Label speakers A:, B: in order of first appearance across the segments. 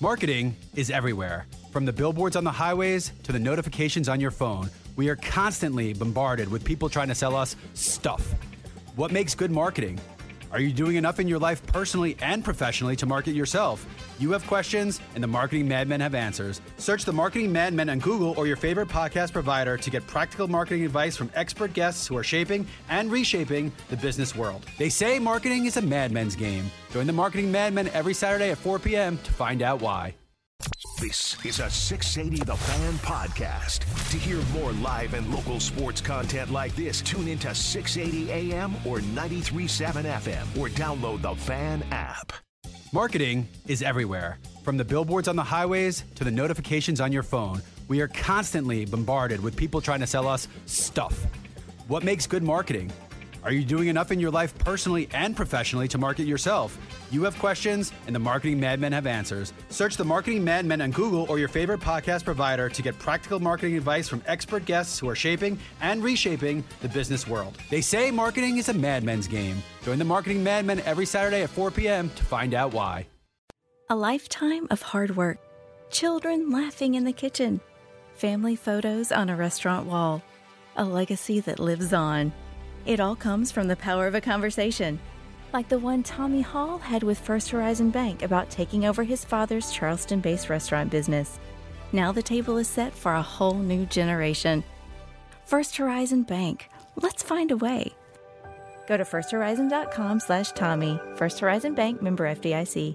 A: Marketing is everywhere. From the billboards on the highways to the notifications on your phone, we are constantly bombarded with people trying to sell us stuff. What makes good marketing? Are you doing enough in your life personally and professionally to market yourself? You have questions, and the Marketing Madmen have answers. Search the Marketing Madmen on Google or your favorite podcast provider to get practical marketing advice from expert guests who are shaping and reshaping the business world. They say marketing is a madman's game. Join the Marketing Madmen every Saturday at 4 p.m. to find out why.
B: This is a 680 The Fan podcast. To hear more live and local sports content like this, tune into 680 AM or 93.7 FM or download the Fan app.
A: Marketing is everywhere. From the billboards on the highways to the notifications on your phone, we are constantly bombarded with people trying to sell us stuff. What makes good marketing? Are you doing enough in your life personally and professionally to market yourself? You have questions, and the Marketing Madmen have answers. Search the Marketing Madmen on Google or your favorite podcast provider to get practical marketing advice from expert guests who are shaping and reshaping the business world. They say marketing is a madman's game. Join the Marketing Madmen every Saturday at 4 p.m. to find out why.
C: A lifetime of hard work, children laughing in the kitchen, family photos on a restaurant wall, a legacy that lives on. It all comes from the power of a conversation, like the one Tommy Hall had with First Horizon Bank about taking over his father's Charleston-based restaurant business. Now the table is set for a whole new generation. First Horizon Bank. Let's find a way. Go to firsthorizon.com/Tommy. First Horizon Bank, member FDIC.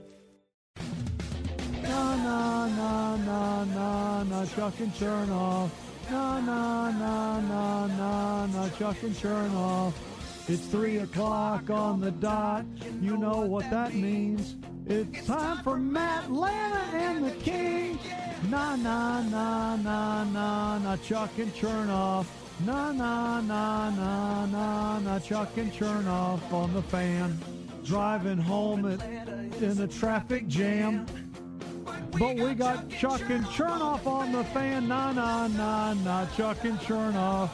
D: Na na na na na na, Chuck and Chernoff. Na na na na na na, Chuck and Chernoff. It's 3 o'clock on the dot. You know what that means. It's time for Matt Lana and the King. Na na na na na na, Chuck and Chernoff. Na na na na na na, Chuck and Chernoff on the Fan. Driving home in a traffic jam. But we got Chuck and Chernoff on the Fan. Na na na na, Chuck and Chernoff.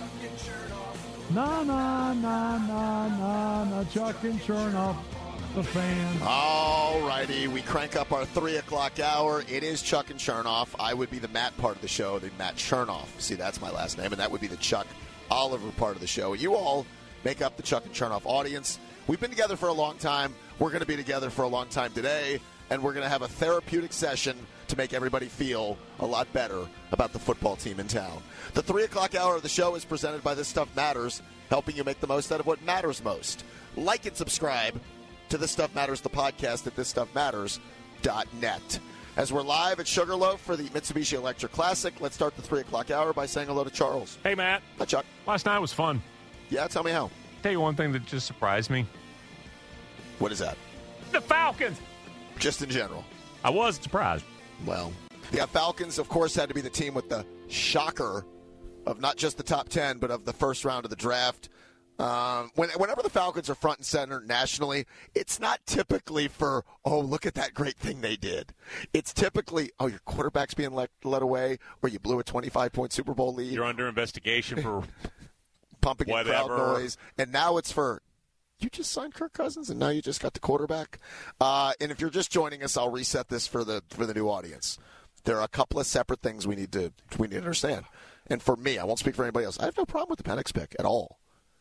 D: Na na na na na na, Chuck and Chernoff, the Fan.
E: All righty, we crank up our 3 o'clock hour. It is Chuck and Chernoff. I would be the Matt part of the show, the Matt Chernoff. See, that's my last name, and that would be the Chuck Oliver part of the show. You all make up the Chuck and Chernoff audience. We've been together for a long time. We're going to be together for a long time today, and we're going to have a therapeutic session to make everybody feel a lot better about the football team in town. The 3 o'clock hour of the show is presented by This Stuff Matters, helping you make the most out of what matters most. Like and subscribe to This Stuff Matters, the podcast at thisstuffmatters.net. As we're live at Sugarloaf for the Mitsubishi Electric Classic, let's start the 3 o'clock hour by saying hello to Charles.
F: Hey, Matt.
E: Hi, Chuck.
F: Last night was fun.
E: Yeah, tell me how.
F: Tell you one thing that just surprised me.
E: What is that?
F: The Falcons.
E: Just in general. I
F: was surprised.
E: Well, the Falcons, of course, had to be the team with the shocker of not just the top 10, but of the first round of the draft. Whenever the Falcons are front and center nationally, it's not typically for, oh, look at that great thing they did. It's typically, oh, your quarterback's being let away, or you blew a 25-point Super Bowl lead.
F: You're under investigation for
E: pumping
F: whatever.
E: Crowd noise. And now it's for, you just signed Kirk Cousins, and now you just got the quarterback. And if you're just joining us, I'll reset this for the new audience. There are a couple of separate things we need to understand. And for me, I won't speak for anybody else. I have no problem with the Penix pick at all.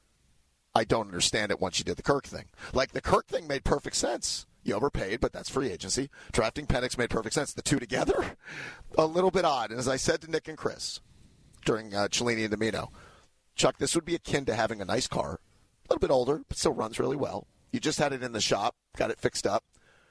E: I don't understand it once you did the Kirk thing. Like, the Kirk thing made perfect sense. You overpaid, but that's free agency. Drafting Penix made perfect sense. The two together, a little bit odd. And as I said to Nick and Chris during Cellini and Domino, Chuck, this would be akin to having a nice car, a little bit older, but still runs really well. You just had it in the shop, got it fixed up.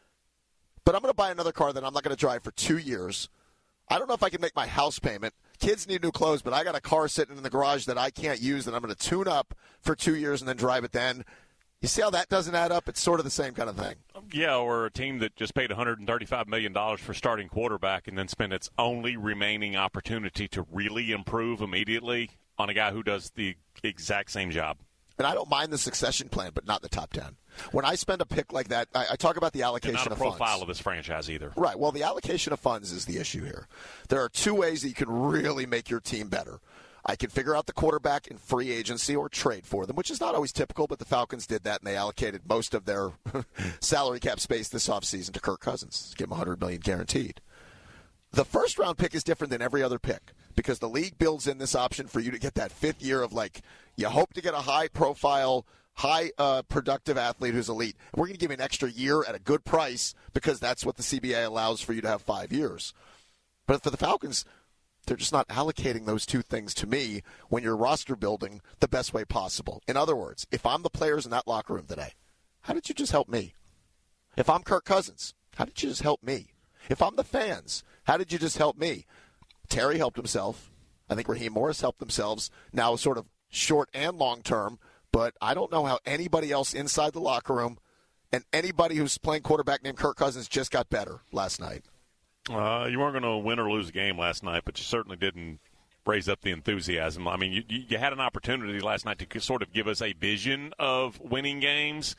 E: But I'm going to buy another car that I'm not going to drive for 2 years. I don't know if I can make my house payment. Kids need new clothes, but I got a car sitting in the garage that I can't use that I'm going to tune up for 2 years and then drive it then. You see how that doesn't add up? It's sort of the same kind of thing.
F: Yeah, or a team that just paid $135 million for starting quarterback and then spent its only remaining opportunity to really improve immediately on a guy who does the exact same job.
E: And I don't mind the succession plan, but not the top 10. When I spend a pick like that, I talk about the allocation of funds.
F: Not a profile of this franchise either.
E: Right. Well, the allocation of funds is the issue here. There are two ways that you can really make your team better. I can figure out the quarterback in free agency or trade for them, which is not always typical, but the Falcons did that, and they allocated most of their salary cap space this offseason to Kirk Cousins. Give him $100 million guaranteed. The first-round pick is different than every other pick because the league builds in this option for you to get that fifth year of, like, you hope to get a high-profile, high-productive athlete who's elite. And we're going to give you an extra year at a good price because that's what the CBA allows for you to have 5 years. But for the Falcons, they're just not allocating those two things to me when you're roster building the best way possible. In other words, if I'm the players in that locker room today, how did you just help me? If I'm Kirk Cousins, how did you just help me? If I'm the fans, how did you just help me? Terry helped himself. I think Raheem Morris helped themselves, now sort of short and long term, but I don't know how anybody else inside the locker room and anybody who's playing quarterback named Kirk Cousins just got better last night.
F: You weren't going to win or lose a game last night, but you certainly didn't raise up the enthusiasm. I mean, you had an opportunity last night to sort of give us a vision of winning games,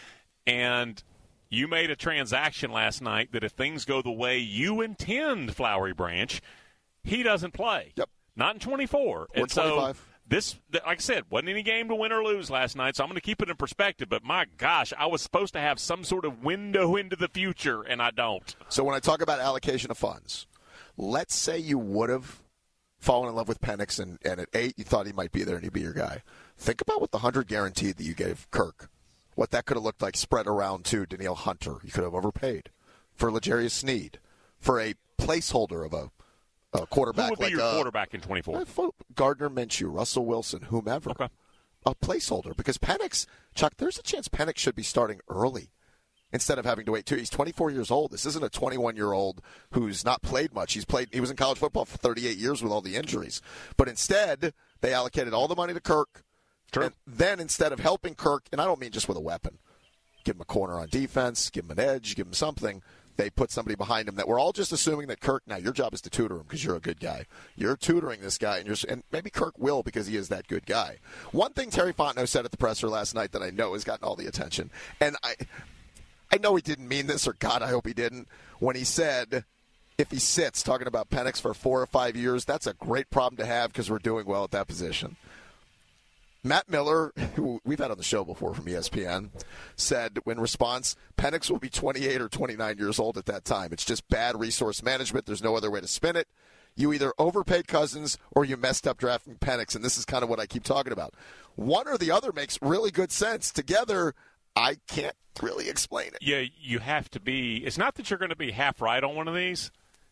F: and you made a transaction last night that if things go the way you intend, Flowery Branch, he doesn't play.
E: Yep.
F: Not in 24.
E: Or
F: and
E: 25.
F: So this, like I said, wasn't any game to win or lose last night, so I'm going to keep it in perspective. But, my gosh, I was supposed to have some sort of window into the future, and I don't.
E: So when I talk about allocation of funds, let's say you would have fallen in love with Penix, and at 8 you thought he might be there and he'd be your guy. Think about what the 100 guaranteed that you gave Kirk, what that could have looked like spread around to Danielle Hunter. You could have overpaid for L'Jarius Sneed, for a placeholder of a quarterback.
F: Who would be your quarterback in 24?
E: Gardner Minshew, Russell Wilson, whomever.
F: Okay.
E: A placeholder. Because Penix, Chuck, there's a chance Penix should be starting early instead of having to wait. He's 24 years old. This isn't a 21-year-old who's not played much. He was in college football for 38 years with all the injuries. But instead, they allocated all the money to Kirk.
F: True.
E: And then instead of helping Kirk, and I don't mean just with a weapon, give him a corner on defense, give him an edge, give him something, they put somebody behind him that we're all just assuming that Kirk, now your job is to tutor him because you're a good guy. You're tutoring this guy, and maybe Kirk will because he is that good guy. One thing Terry Fontenot said at the presser last night that I know has gotten all the attention, and I know he didn't mean this, or God, I hope he didn't, when he said if he sits, talking about Penix for 4 or 5 years, that's a great problem to have because we're doing well at that position. Matt Miller, who we've had on the show before from ESPN, said in response, Penix will be 28 or 29 years old at that time. It's just bad resource management. There's no other way to spin it. You either overpaid Cousins or you messed up drafting Penix, and this is kind of what I keep talking about. One or the other makes really good sense. Together, I can't really explain it.
F: Yeah, you have to be – it's not that you're going to be half right on one of these.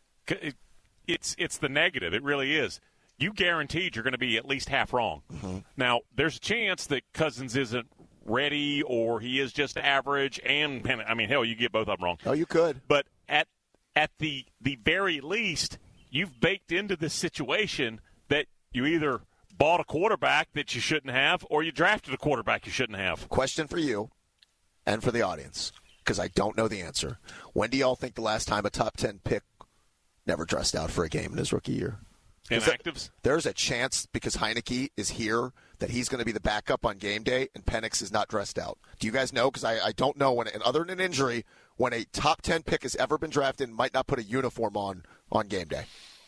F: It's the negative. It really is. You guaranteed you're going to be at least half wrong. Mm-hmm. Now, there's a chance that Cousins isn't ready or he is just average. And, I mean, hell, you get both of them wrong.
E: Oh, you could.
F: But at the very least, you've baked into this situation that you either bought a quarterback that you shouldn't have or you drafted a quarterback you shouldn't have.
E: Question for you and for the audience, because I don't know the answer. When do y'all think the last time a top 10 pick never dressed out for a game in his rookie year?
F: Inactives?
E: There's a chance, because Heineke is here, that he's going to be the backup on game day, and Penix is not dressed out. Do you guys know? Because I don't know, when, and other than an injury, when a top 10 pick has ever been drafted, might not put a uniform on game day.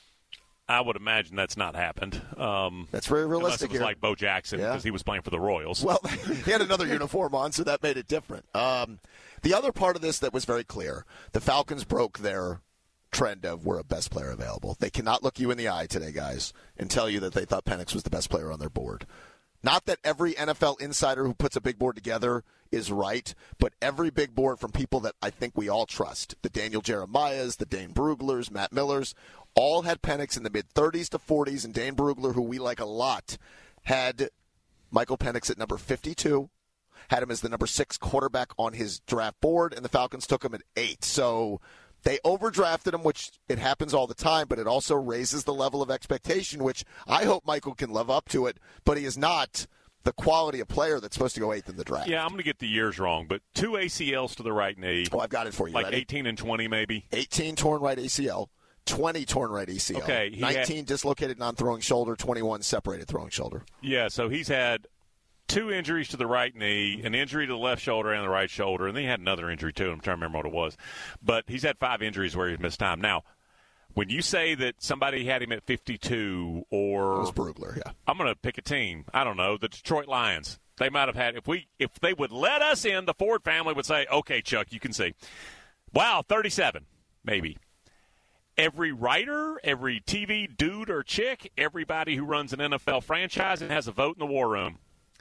F: I would imagine that's not happened.
E: That's very realistic.
F: Unless it was
E: here.
F: like Bo Jackson, because he was playing for the Royals.
E: Well, he had another uniform on, so that made it different. The other part of this that was very clear, the Falcons broke their trend of we're a best player available. They cannot look you in the eye today, guys, and tell you that they thought Penix was the best player on their board. Not that every NFL insider who puts a big board together is right, but every big board from people that I think we all trust, the Daniel Jeremiahs, the Dane Bruglers, Matt Millers, all had Penix in the mid-30s to 40s, and Dane Brugler, who we like a lot, had Michael Penix at number 52, had him as the number 6 quarterback on his draft board, and the Falcons took him at 8. So they overdrafted him, which it happens all the time, but it also raises the level of expectation, which I hope Michael can live up to it, but he is not the quality of player that's supposed to go 8th in the draft.
F: Yeah, I'm going to get the years wrong, but 2 ACLs to the right knee.
E: Oh, I've got it for you.
F: Like
E: Ready?
F: 18 and 20 maybe.
E: 18 torn right ACL, 20 torn right ACL,
F: okay,
E: 19 dislocated non-throwing shoulder, 21 separated throwing shoulder.
F: Yeah, so he's had 2 injuries to the right knee, an injury to the left shoulder and the right shoulder, and then he had another injury too. I'm trying to remember what it was. But he's had 5 injuries where he's missed time. Now, When you say that somebody had him at 52 or –
E: It was Brugler, yeah.
F: I'm going to pick a team. I don't know, the Detroit Lions. They might have had – if they would let us in, the Ford family would say, okay, Chuck, you can see. Wow, 37, maybe. Every writer, every TV dude or chick, everybody who runs an NFL franchise and has a vote in the war room.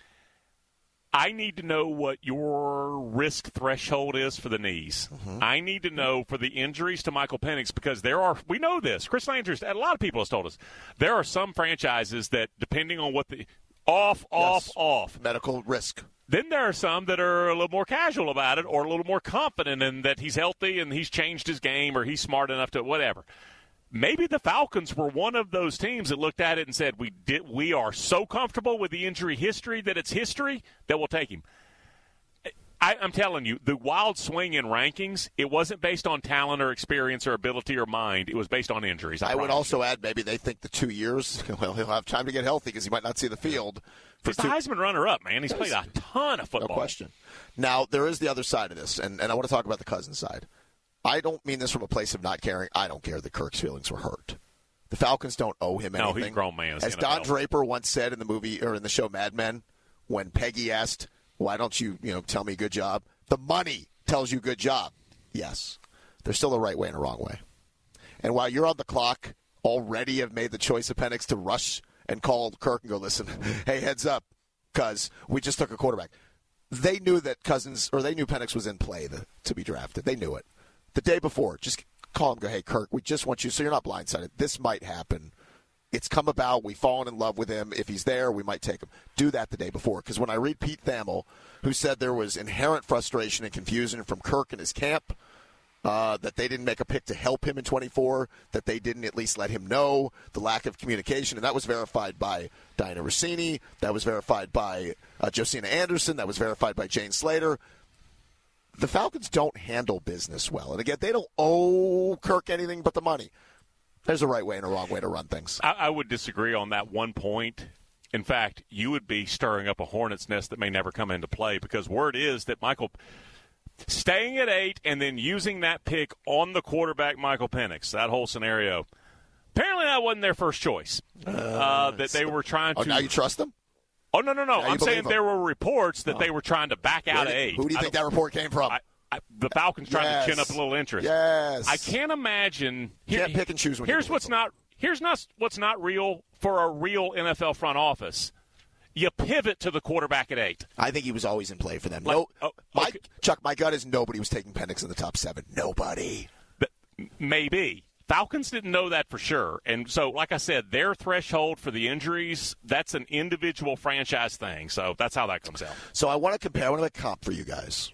F: I need to know what your risk threshold is for the knees. Mm-hmm. I need to know for the injuries to Michael Penix because we know this. Chris Landers, a lot of people have told us, there are some franchises that, depending on what the off.
E: Medical risk.
F: Then there are some that are a little more casual about it or a little more confident in that he's healthy and he's changed his game or he's smart enough to whatever. Maybe the Falcons were one of those teams that looked at it and said, we are so comfortable with the injury history that it's history that we'll take him. I'm telling you, the wild swing in rankings, it wasn't based on talent or experience or ability or mind. It was based on injuries. I
E: would also add maybe they think the 2 years, well, he'll have time to get healthy because he might not see the field.
F: He's the Heisman runner-up, man. He's played a ton of football.
E: No question. Now, there is the other side of this, and I want to talk about the Cousins side. I don't mean this from a place of not caring. I don't care that Kirk's feelings were hurt. The Falcons don't owe him anything.
F: No, he's a grown man.
E: As Don Draper once said in the movie or in the show Mad Men, when Peggy asked, "Why don't you tell me good job?" The money tells you good job. Yes, there's still a right way and a wrong way. And while you're on the clock, already have made the choice of Penix to rush and call Kirk and go, "Listen, hey, heads up, cuz we just took a quarterback." They knew that they knew Penix was in play to be drafted. They knew it. The day before, just call him and go, "Hey, Kirk, we just want you, so you're not blindsided. This might happen. It's come about. We've fallen in love with him. If he's there, we might take him." Do that the day before. Because when I read Pete Thamel, who said there was inherent frustration and confusion from Kirk and his camp, that they didn't make a pick to help him in 24, that they didn't at least let him know, the lack of communication, and that was verified by Diana Rossini, that was verified by Josina Anderson, that was verified by Jane Slater. The Falcons don't handle business well. And again, they don't owe Kirk anything but the money. There's a right way and a wrong way to run things.
F: I would disagree on that one point. In fact, you would be stirring up a hornet's nest that may never come into play because word is that Michael staying at 8 and then using that pick on the quarterback, Michael Penix, that whole scenario, apparently that wasn't their first choice. That they were trying to.
E: Oh, now you trust them?
F: Oh, no. I'm saying there were reports that they were trying to back out of 8.
E: Who do you think that report came from?
F: The Falcons trying to chin up a little interest.
E: Yes.
F: I can't imagine.
E: Can't pick and choose when
F: Here's what's not real for a real NFL front office. You pivot to the quarterback at 8.
E: I think he was always in play for them. Chuck, my gut is nobody was taking Penix in the top 7. Nobody.
F: Maybe. Falcons didn't know that for sure. And so, like I said, their threshold for the injuries, that's an individual franchise thing. So that's how that comes out.
E: So I want to compare. I want to make a comp for you guys.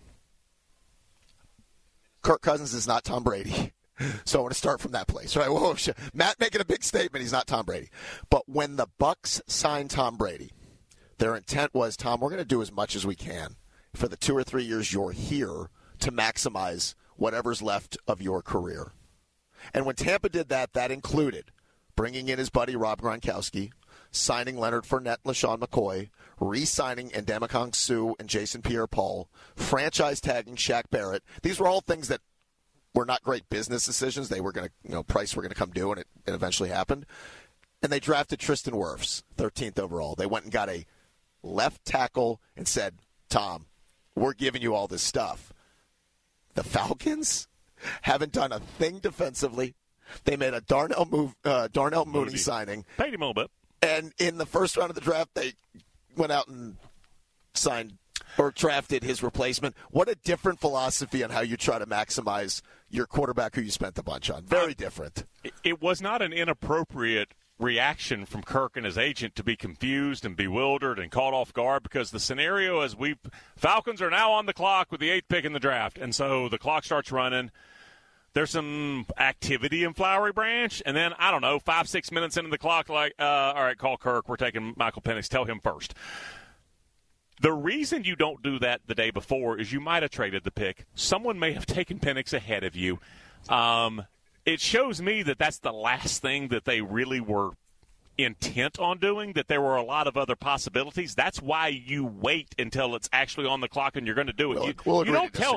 E: Kirk Cousins is not Tom Brady. So I want to start from that place. Right? Whoa, Matt making a big statement. He's not Tom Brady. But when the Bucs signed Tom Brady, their intent was, Tom, we're going to do as much as we can for the 2 or 3 years you're here to maximize whatever's left of your career. And when Tampa did that, that included bringing in his buddy Rob Gronkowski, signing Leonard Fournette and LaShawn McCoy, re-signing Ndamukong Suh and Jason Pierre-Paul, franchise tagging Shaq Barrett. These were all things that were not great business decisions. They were going to, price were going to come due, and it eventually happened. And they drafted Tristan Wirfs, 13th overall. They went and got a left tackle and said, Tom, we're giving you all this stuff. The Falcons haven't done a thing defensively. They made a Darnell Mooney signing.
F: Paid him a little bit.
E: And in the first round of the draft, they went out and signed or drafted his replacement. What a different philosophy on how you try to maximize your quarterback who you spent a bunch on. Very different.
F: It was not an inappropriate reaction from Kirk and his agent to be confused and bewildered and caught off guard because the scenario is Falcons are now on the clock with the 8th pick in the draft. And so the clock starts running. There's some activity in Flowery Branch. And then, 5-6 minutes into the clock, all right, call Kirk. We're taking Michael Penix. Tell him first. The reason you don't do that the day before is you might have traded the pick. Someone may have taken Penix ahead of you. It shows me that that's the last thing that they really were intent on doing, that there were a lot of other possibilities. That's why you wait until it's actually on the clock and you're going to do it.
E: We'll
F: you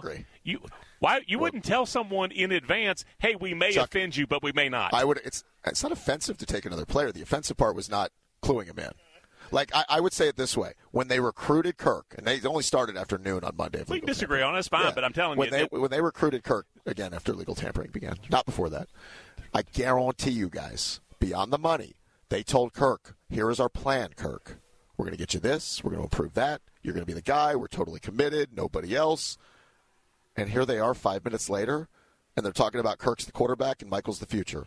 F: You wouldn't tell someone in advance, hey, we may offend you, but we may not.
E: It's not offensive to take another player. The offensive part was not cluing him in. Like, I would say it this way. When they recruited Kirk, and they only started after noon on Monday.
F: We can disagree on it. It's fine, but I'm telling you.
E: When they recruited Kirk, again, after legal tampering began, not before that, I guarantee you guys, beyond the money, they told Kirk, here is our plan, Kirk. We're going to get you this. We're going to improve that. You're going to be the guy. We're totally committed. Nobody else. And here they are 5 minutes later, and they're talking about Kirk's the quarterback and Michael's the future.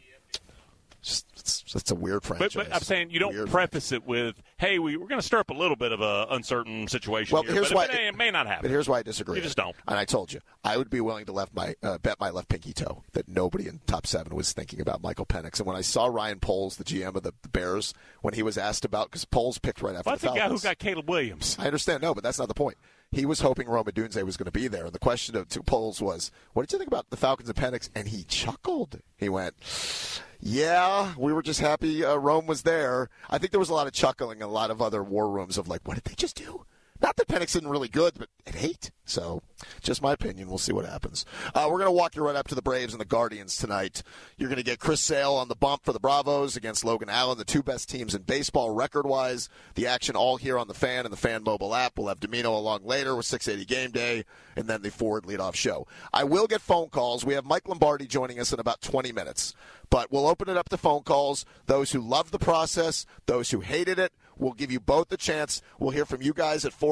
E: It's a weird franchise.
F: But I'm saying you don't preface it with, hey, we're going to stir up a little bit of an uncertain situation here.
E: Here's why
F: it may not happen.
E: But here's why I disagree.
F: You just don't.
E: And I told you, I would be willing to bet my left pinky toe that nobody in top 7 was thinking about Michael Penix. And when I saw Ryan Poles, the GM of the Bears, when he was asked about, because Poles picked right after the Falcons.
F: That's the guy who got Caleb Williams.
E: I understand. No, but that's not the point. He was hoping Rome Odunze was going to be there. And the question to Poles was, what did you think about the Falcons and Penix? And he chuckled. He went, yeah, we were just happy Rome was there. I think there was a lot of chuckling and a lot of other war rooms of like, what did they just do? Not that Penix isn't really good, but at 8. So just my opinion. We'll see what happens. We're going to walk you right up to the Braves and the Guardians tonight. You're going to get Chris Sale on the bump for the Bravos against Logan Allen, the 2 best teams in baseball record-wise. The action all here on the Fan and the Fan mobile app. We'll have Domino along later with 680 Game Day and then the Ford leadoff show. I will get phone calls. We have Mike Lombardi joining us in about 20 minutes. But we'll open it up to phone calls. Those who love the process, those who hated it. We'll give you both a chance. We'll hear from you guys at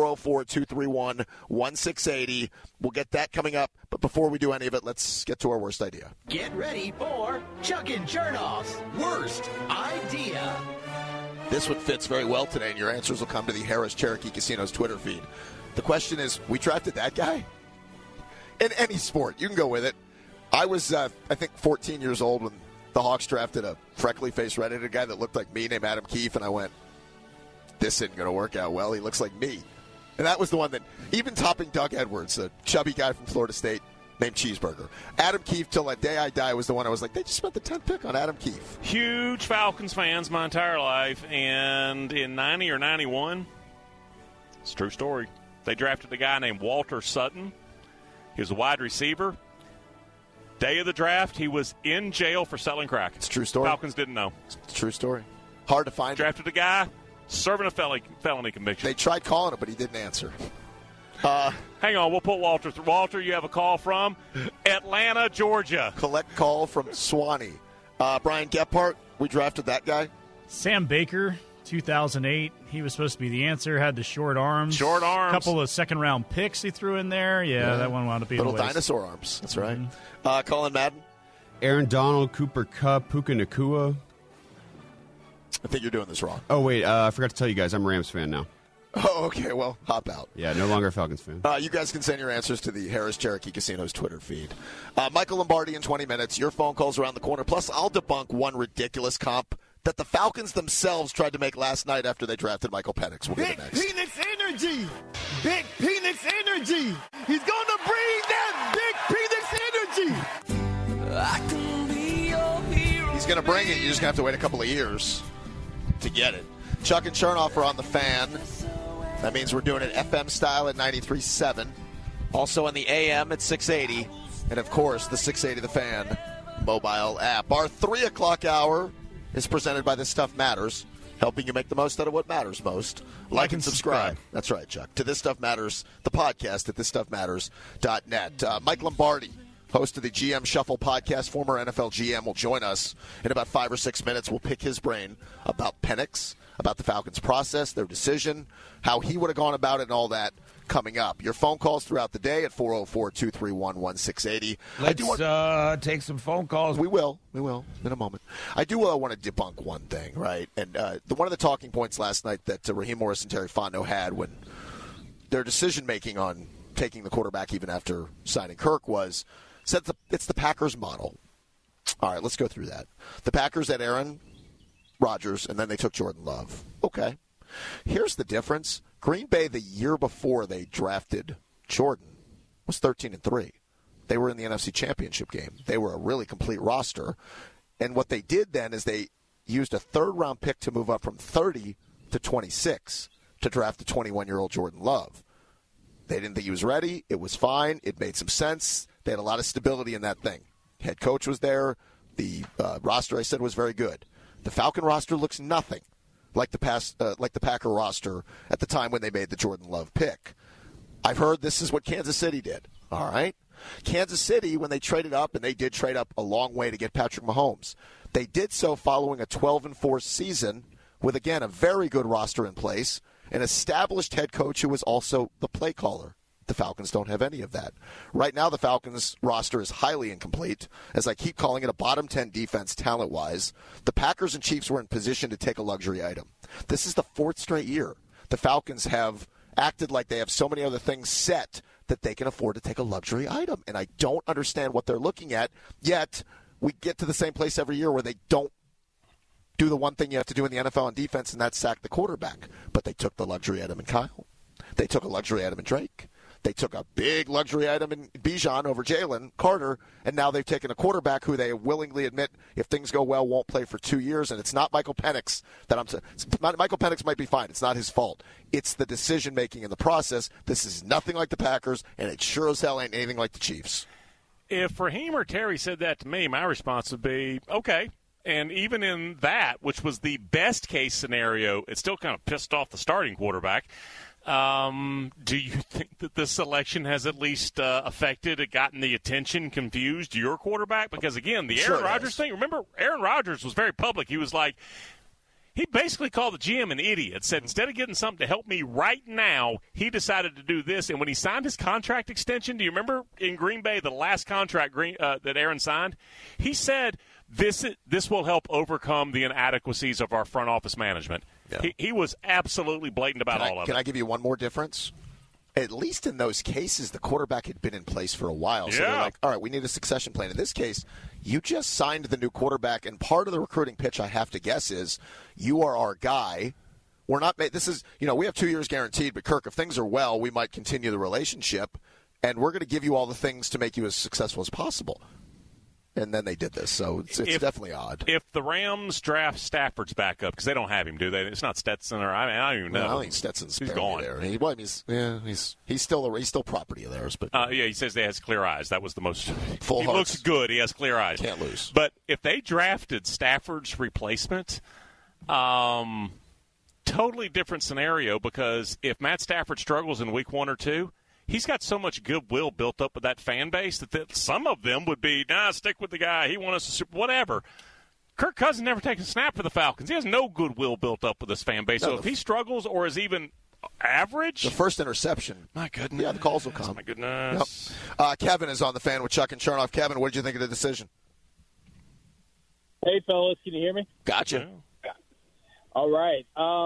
E: 404-231-1680. We'll get that coming up. But before we do any of it, let's get to our worst idea.
B: Get ready for Chuck and Chernoff's worst idea.
E: This one fits very well today, and your answers will come to the Harris Cherokee Casino's Twitter feed. The question is, we drafted that guy? In any sport, you can go with it. I was, I think, 14 years old when the Hawks drafted a freckly-faced redheaded guy that looked like me named Adam Keefe, and I went, this isn't going to work out well. He looks like me. And that was the one that, even topping Doug Edwards, a chubby guy from Florida State named Cheeseburger. Adam Keefe, till that day I die, was the one I was like, they just spent the 10th pick on Adam Keefe.
F: Huge Falcons fans my entire life. And in 90 or 91, it's a true story, they drafted a guy named Walter Sutton. He was a wide receiver. Day of the draft, he was in jail for selling crack.
E: It's a true story.
F: Falcons didn't know.
E: It's a true story. Hard to find.
F: Drafted a guy serving a felony conviction.
E: They tried calling him, but he didn't answer.
F: Hang on, we'll put Walter through. Walter, you have a call from Atlanta, Georgia.
E: Collect call from Swanee. Brian Gephardt, we drafted that guy.
D: Sam Baker, 2008. He was supposed to be the answer. Had the short arms.
F: Short arms.
D: A couple of second-round picks he threw in there. Yeah, that one wound up being
E: little
D: a waste.
E: dinosaur arms. That's right. Colin Madden.
G: Aaron Donald, Cooper Kupp, Puka Nacua.
E: I think you're doing this wrong.
G: Oh, wait, I forgot to tell you guys, I'm a Rams fan now.
E: Oh, okay, well, hop out.
G: Yeah, no longer a Falcons fan.
E: You guys can send your answers to the Harris Cherokee Casino's Twitter feed. Michael Lombardi in 20 minutes. Your phone calls around the corner. Plus, I'll debunk one ridiculous comp that the Falcons themselves tried to make last night after they drafted Michael Penix. We'll get it next.
H: Big Penix energy! Big Penix energy! He's going to bring that big Penix energy! I can be your hero.
E: He's going to bring it. You're just going to have to wait a couple of years to get it. Chuck and Chernoff are on the Fan. That means we're doing it FM style at 93.7. Also on the AM at 680. And, of course, the 680 The Fan mobile app. Our 3 o'clock hour is presented by This Stuff Matters, helping you make the most out of what matters most. Like and subscribe. That's right, Chuck. To This Stuff Matters, the podcast at thisstuffmatters.net. Mike Lombardi, host of the GM Shuffle podcast, former NFL GM, will join us in about 5 or 6 minutes. We'll pick his brain about Penix, about the Falcons' process, their decision, how he would have gone about it, and all that coming up. Your phone calls throughout the day at 404-231-1680.
H: Let's take some phone calls.
E: We will in a moment. I do want to debunk one thing, right? And one of the talking points last night that Raheem Morris and Terry Fontenot had when their decision-making on taking the quarterback even after signing Kirk said it's the Packers model. All right, let's go through that. The Packers had Aaron Rodgers, and then they took Jordan Love. Okay. Here's the difference. Green Bay, the year before they drafted Jordan, was 13-3. They were in the NFC Championship game. They were a really complete roster. And what they did then is they used a third-round pick to move up from 30 to 26 to draft the 21-year-old Jordan Love. They didn't think he was ready. It was fine. It made some sense. They had a lot of stability in that thing. Head coach was there. The roster, I said, was very good. The Falcon roster looks nothing like the Packer roster at the time when they made the Jordan Love pick. I've heard this is what Kansas City did. All right? Kansas City, when they traded up, and they did trade up a long way to get Patrick Mahomes, they did so following a 12-4 season with, again, a very good roster in place, an established head coach who was also the play caller. The Falcons don't have any of that. Right now, the Falcons roster is highly incomplete. As I keep calling it, a bottom 10 defense talent-wise. The Packers and Chiefs were in position to take a luxury item. This is the fourth straight year the Falcons have acted like they have so many other things set that they can afford to take a luxury item. And I don't understand what they're looking at, yet we get to the same place every year where they don't do the one thing you have to do in the NFL on defense, and that's sack the quarterback. But they took the luxury item in Kyle. They took a luxury item in Drake. They took a big luxury item in Bijan over Jalen Carter, and now they've taken a quarterback who they willingly admit, if things go well, won't play for 2 years. And it's not Michael Penix that Michael Penix might be fine. It's not his fault. It's the decision-making in the process. This is nothing like the Packers, and it sure as hell ain't anything like the Chiefs.
F: If Raheem or Terry said that to me, my response would be, okay. And even in that, which was the best-case scenario, it still kind of pissed off the starting quarterback. Do you think that this selection has at least affected or gotten the attention, confused your quarterback? Because, again, the Aaron Rodgers thing, remember, Aaron Rodgers was very public. He was like, he basically called the GM an idiot, said instead of getting something to help me right now, he decided to do this. And when he signed his contract extension, do you remember in Green Bay, the last contract that Aaron signed? He said, this will help overcome the inadequacies of our front office management. Yeah. He was absolutely blatant about all of it.
E: Can I give you one more difference? At least in those cases, the quarterback had been in place for a while. So they're like, all right, we need a succession plan. In this case, you just signed the new quarterback, and part of the recruiting pitch, I have to guess, is you are our guy. We're not. This is, we have 2 years guaranteed, but Kirk, if things are well, we might continue the relationship, and we're going to give you all the things to make you as successful as possible. And then they did this, so it's definitely odd.
F: If the Rams draft Stafford's back up, because they don't have him, do they? It's not Stetson, or I don't even know.
E: No, I think Stetson's
F: gone.
E: There. He's still property of theirs. But
F: he says he has clear eyes. That was the most.
E: Full
F: he
E: hearts.
F: Looks good. He has clear eyes.
E: Can't lose.
F: But if they drafted Stafford's replacement, totally different scenario. Because if Matt Stafford struggles in week 1 or 2. He's got so much goodwill built up with that fan base that some of them would be, stick with the guy. He won us whatever. Kirk Cousins never taken a snap for the Falcons. He has no goodwill built up with this fan base. So if he struggles or is even average.
E: The first interception.
F: My goodness.
E: Yeah, the calls will come.
F: My goodness.
E: Yep. Kevin is on the fan with Chuck and Chernoff. Kevin, what did you think of the decision?
I: Hey, fellas. Can you hear me?
E: Gotcha.
F: Yeah.
I: All right.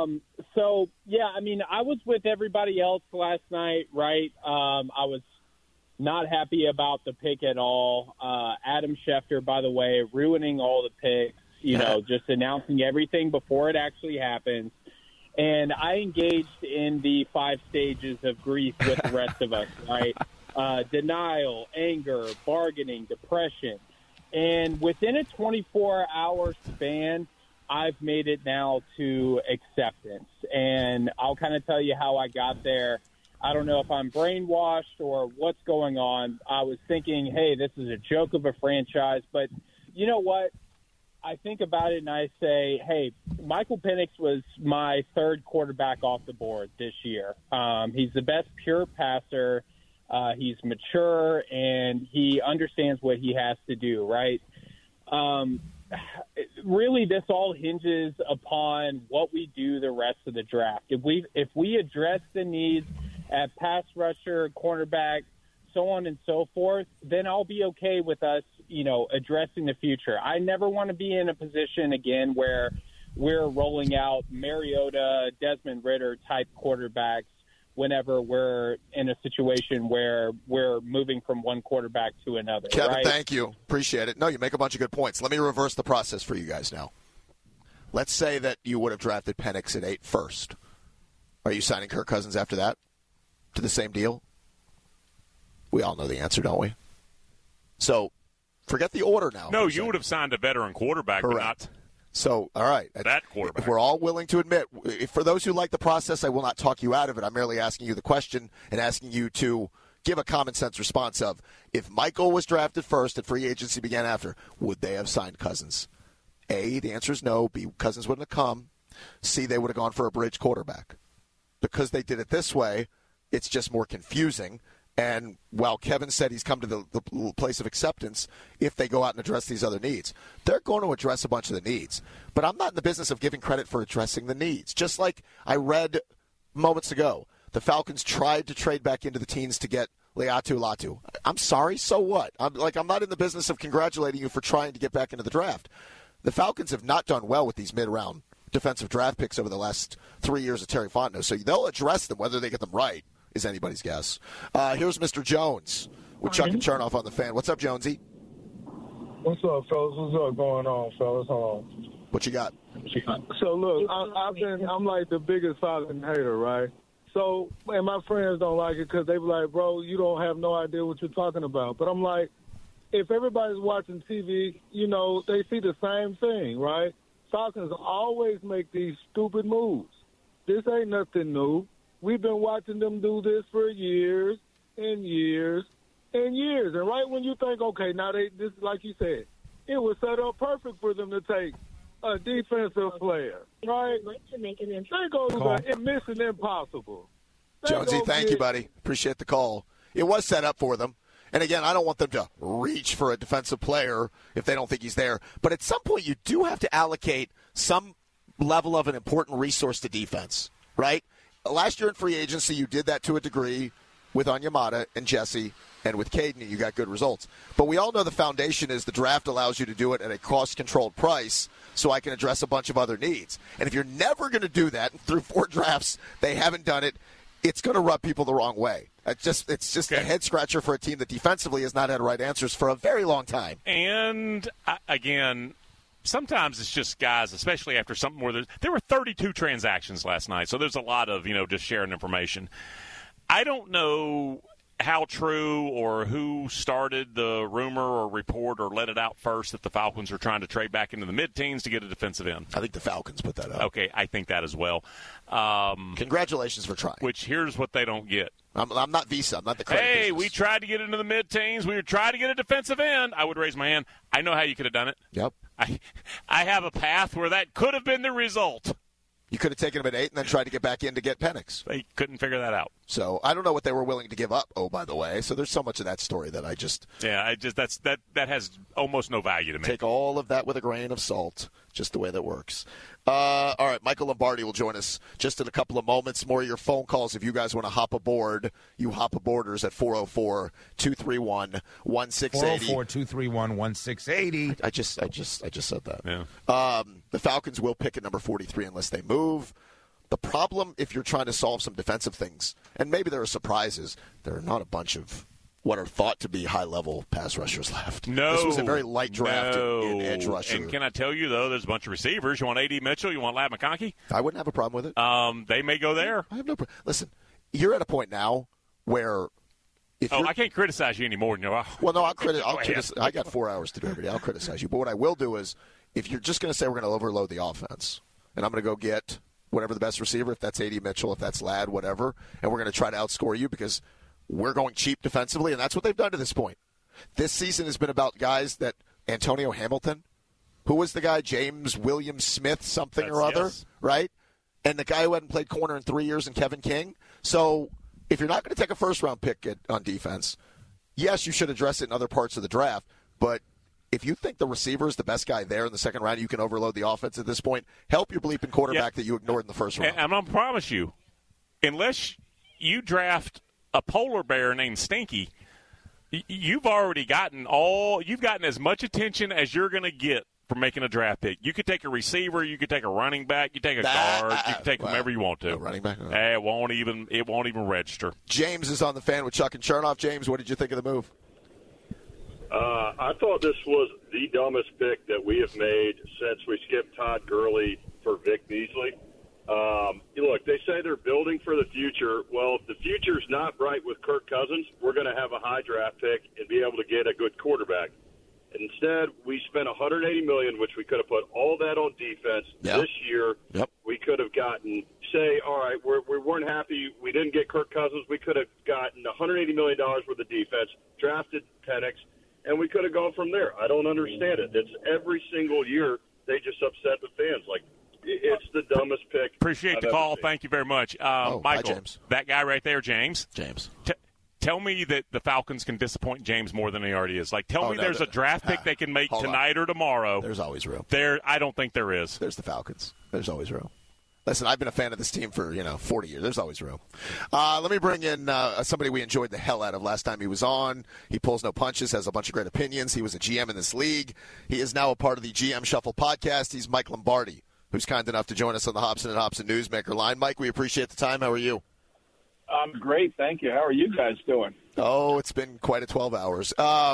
I: I was with everybody else last night, right? I was not happy about the pick at all. Adam Schefter, by the way, ruining all the picks, just announcing everything before it actually happens. And I engaged in the 5 stages of grief with the rest of us, right? Denial, anger, bargaining, depression. And within a 24-hour span, I've made it now to acceptance. And I'll kind of tell you how I got there. I don't know if I'm brainwashed or what's going on. I was thinking, hey, this is a joke of a franchise. But you know what? I think about it and I say, hey, Michael Penix was my 3rd quarterback off the board this year. He's the best pure passer. He's mature, and he understands what he has to do, right? Really, this all hinges upon what we do the rest of the draft. If we address the needs at pass rusher, cornerback, so on and so forth, then I'll be okay with us, addressing the future. I never want to be in a position again where we're rolling out Mariota, Desmond Ridder type quarterbacks whenever we're in a situation where we're moving from one quarterback to another.
E: Kevin,
I: right?
E: Thank you. Appreciate it. No, you make a bunch of good points. Let me reverse the process for you guys now. Let's say that you would have drafted Penix at 8 first. Are you signing Kirk Cousins after that to the same deal? We all know the answer, don't we? So forget the order now.
F: No, you would have signed a veteran quarterback.
E: Correct. So, all right.
F: That quarterback.
E: If we're all willing to admit, for those who like the process, I will not talk you out of it. I'm merely asking you the question and asking you to give a common sense response of, if Michael was drafted first and free agency began after, would they have signed Cousins? A, the answer is no. B, Cousins wouldn't have come. C, they would have gone for a bridge quarterback. Because they did it this way, it's just more confusing. And while Kevin said he's come to the place of acceptance, if they go out and address these other needs, they're going to address a bunch of the needs. But I'm not in the business of giving credit for addressing the needs. Just like I read moments ago, the Falcons tried to trade back into the teens to get Laiatu Latu. I'm sorry, so what? I'm not in the business of congratulating you for trying to get back into the draft. The Falcons have not done well with these mid-round defensive draft picks over the last 3 years of Terry Fontenot, so they'll address them. Whether they get them right is anybody's guess. Here's Mr. Jones with Chuck and Chernoff on the Fan. What's up, Jonesy?
J: What's up, fellas? What's up going on, fellas? Hold on.
E: What you got?
J: So look, I'm like the biggest Falcon hater, right? So, and my friends don't like it because they be like, bro, you don't have no idea what you're talking about. But I'm like, if everybody's watching TV, they see the same thing, right? Falcons always make these stupid moves. This ain't nothing new. We've been watching them do this for years and years and years. And right when you think, okay, now this like you said, it was set up perfect for them to take a defensive player, right? They go to the mission impossible.
E: Jonesy, thank you, buddy. Appreciate the call. It was set up for them. And again, I don't want them to reach for a defensive player if they don't think he's there. But at some point, you do have to allocate some level of an important resource to defense, right? Last year in free agency, you did that to a degree with Onyemata and Jesse, and with Caden, you got good results. But we all know the foundation is the draft allows you to do it at a cost-controlled price so I can address a bunch of other needs. And if you're never going to do that, and through 4 drafts they haven't done it, it's going to rub people the wrong way. It's just a head-scratcher for a team that defensively has not had right answers for a very long time.
F: And, again, sometimes it's just guys, especially after something where there were 32 transactions last night, so there's a lot of, just sharing information. I don't know how true or who started the rumor or report or let it out first that the Falcons are trying to trade back into the mid-teens to get a defensive end.
E: I think the Falcons put that up.
F: Okay, I think that as well.
E: Congratulations for trying.
F: Which here's what they don't get.
E: I'm not Visa. I'm not the credit
F: Hey,
E: business.
F: we tried to get into the mid-teens. We were trying to get a defensive end. I would raise my hand. I know how you could have done it.
E: Yep.
F: I have a path where that could have been the result.
E: You could have taken him at 8 and then tried to get back in to get Penix.
F: They couldn't figure that out.
E: So I don't know what they were willing to give up. Oh, by the way, so there's so much of that story that that has almost no value to me. Take all of that with a grain of salt, just the way that works. All right, Michael Lombardi will join us just in a couple of moments. More of your phone calls if you guys want to hop aboard. You hop aboarders at 404-231-1680.
K: 404-231-1680.
E: I just said that.
F: Yeah.
E: The Falcons will pick at number 43 unless they move. The problem, if you're trying to solve some defensive things, and maybe there are surprises, there are not a bunch of what are thought to be high-level pass rushers left.
F: No.
E: This was a very light draft in edge rusher.
F: And can I tell you, though, there's a bunch of receivers. You want A.D. Mitchell? You want Ladd McConkey?
E: I wouldn't have a problem with it.
F: They may go there.
E: I have no problem. Listen, you're at a point now where
F: I can't criticize you anymore.
E: Well, no, I'll criticize. I got 4 hours to do every day. I'll criticize you. But what I will do is, if you're just going to say we're going to overload the offense, and I'm going to go get whatever the best receiver, if that's A.D. Mitchell, if that's Ladd, whatever, and we're going to try to outscore you because we're going cheap defensively, and that's what they've done to this point. This season has been about guys that Antonio Hamilton, who was the guy, James William Smith something or other,
F: yes.
E: Right? And the guy who hadn't played corner in 3 years, and Kevin King. So if you're not going to take a first-round pick on defense, yes, you should address it in other parts of the draft, but if you think the receiver is the best guy there in the second round, you can overload the offense at this point. Help your bleeping quarterback that you ignored in the first round.
F: And I'm going to promise you, unless you draft a polar bear named Stinky, you've already gotten as much attention as you're going to get from making a draft pick. You could take a receiver, you could take a running back, you take a guard, you can take whomever you want to.
E: Running back?
F: It won't even register.
E: James is on the Fan with Chuck and Chernoff. James, what did you think of the move?
L: I thought this was the dumbest pick that we have made since we skipped Todd Gurley for Vic Beasley. Look, they say they're building for the future. Well, if the future's not bright with Kirk Cousins, we're going to have a high draft pick and be able to get a good quarterback. Instead, we spent $180 million, which we could have put all that on defense.
E: Yep.
L: This year.
E: Yep.
L: We could have gotten, say, all right, we weren't happy. We didn't get Kirk Cousins. We could have gotten $180 million worth of defense, drafted Penix, and we could have gone from there. I don't understand it. It's every single year they just upset the fans. Like, it's the dumbest pick.
F: Appreciate the call. Thank you very much. Michael,
E: hi, James.
F: That guy right there, James.
E: James.
F: Tell me that the Falcons can disappoint James more than he already is. Like, tell me there's a draft pick they can make tonight or tomorrow.
E: There's always room.
F: I don't think there is.
E: There's the Falcons. There's always room. Listen, I've been a fan of this team for 40 years. There's always room. Let me bring in somebody we enjoyed the hell out of last time he was on. He pulls no punches, has a bunch of great opinions. He was a GM in this league. He is now a part of the GM Shuffle podcast. He's Mike Lombardi, who's kind enough to join us on the Hobson and Hobson Newsmaker line. Mike, we appreciate the time. How are you?
K: I'm great, thank you. How are you guys doing?
E: Oh, it's been quite a 12 hours.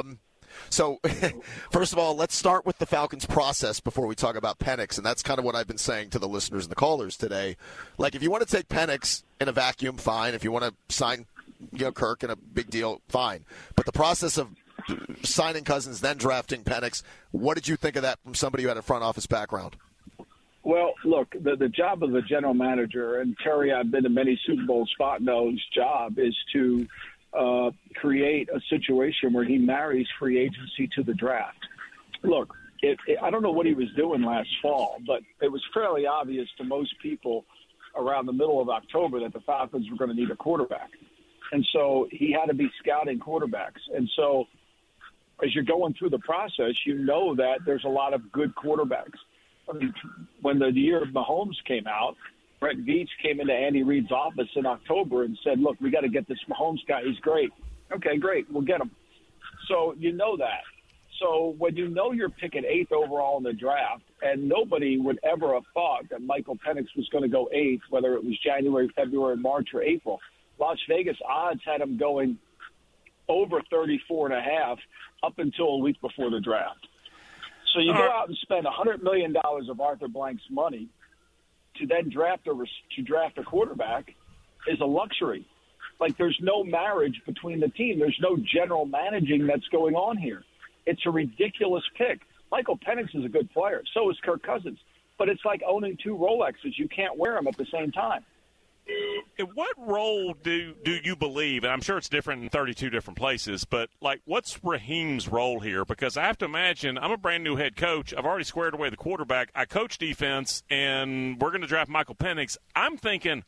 E: So, first of all, let's start with the Falcons' process before we talk about Penix, and that's kind of what I've been saying to the listeners and the callers today. Like, if you want to take Penix in a vacuum, fine. If you want to sign Kirk in a big deal, fine. But the process of signing Cousins, then drafting Penix, what did you think of that from somebody who had a front office background?
K: Well, look, the job of the general manager, and Terry, I've been to many Super Bowl Spotno's job, is to create a situation where he marries free agency to the draft. Look, I don't know what he was doing last fall, but it was fairly obvious to most people around the middle of October that the Falcons were going to need a quarterback. And so he had to be scouting quarterbacks. And so as you're going through the process, you know that there's a lot of good quarterbacks. I mean, when the year of Mahomes came out, Brett Veach came into Andy Reid's office in October and said, look, we got to get this Mahomes guy. He's great. Okay, great. We'll get him. So you know that. So when you know you're picking 8th overall in the draft, and nobody would ever have thought that Michael Penix was going to go 8th, whether it was January, February, March, or April. Las Vegas odds had him going over 34.5 up until a week before the draft. So you go out and spend $100 million of Arthur Blank's money to then draft a quarterback is a luxury. Like, there's no marriage between the team. There's no general managing that's going on here. It's a ridiculous pick. Michael Penix is a good player. So is Kirk Cousins. But it's like owning 2 Rolexes. You can't wear them at the same time.
F: In what role do you believe, and I'm sure it's different in 32 different places, but, like, what's Raheem's role here? Because I have to imagine, I'm a brand-new head coach. I've already squared away the quarterback. I coach defense, and we're going to draft Michael Penix. I'm thinking,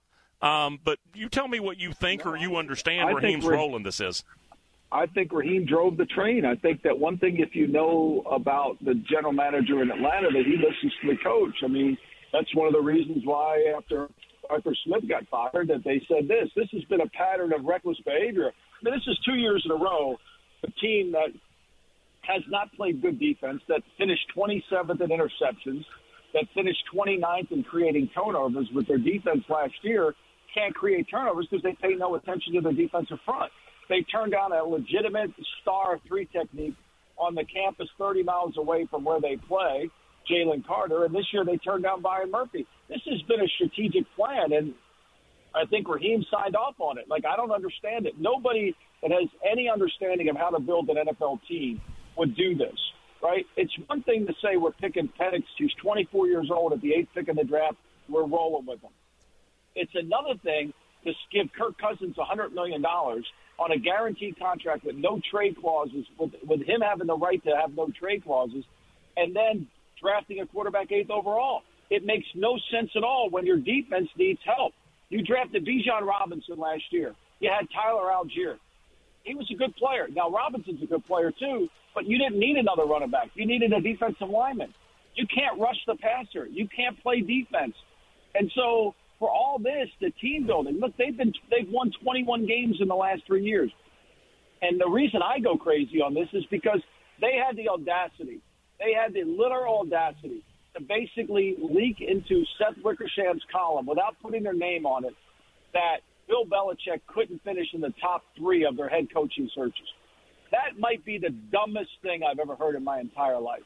F: but you tell me what you think or you understand Raheem's role in this is.
K: I think Raheem drove the train. I think that one thing, if you know about the general manager in Atlanta, that he listens to the coach. I mean, that's one of the reasons why after Arthur Smith got fired, that they said this has been a pattern of reckless behavior. I mean, this is 2 years in a row, a team that has not played good defense, that finished 27th in interceptions, that finished 29th in creating turnovers with their defense last year, can't create turnovers because they pay no attention to their defensive front. They turned down a legitimate star 3 technique on the campus 30 miles away from where they play, Jalen Carter, and this year they turned down Byron Murphy. This has been a strategic plan, and I think Raheem signed off on it. Like, I don't understand it. Nobody that has any understanding of how to build an NFL team would do this, right? It's one thing to say we're picking Penix, who's 24 years old, at the 8th pick in the draft, we're rolling with him. It's another thing to give Kirk Cousins $100 million on a guaranteed contract with no trade clauses, with him having the right to have no trade clauses, and then drafting a quarterback 8th overall. It makes no sense at all when your defense needs help. You drafted Bijan Robinson last year. You had Tyler Algier. He was a good player. Now, Robinson's a good player too, but you didn't need another running back. You needed a defensive lineman. You can't rush the passer. You can't play defense. And so for all this, the team building, look, they've won 21 games in the last 3 years. And the reason I go crazy on this is because they had the audacity. They had the literal audacity to basically leak into Seth Wickersham's column without putting their name on it that Bill Belichick couldn't finish in the top 3 of their head coaching searches. That might be the dumbest thing I've ever heard in my entire life.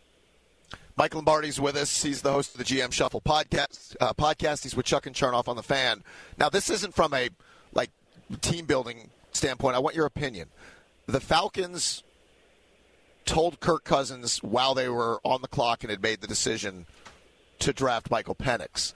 E: Mike Lombardi's with us. He's the host of the GM Shuffle podcast. He's with Chuck and Chernoff on the Fan. Now, this isn't from a team building standpoint. I want your opinion. The Falcons told Kirk Cousins while they were on the clock and had made the decision to draft Michael Penix.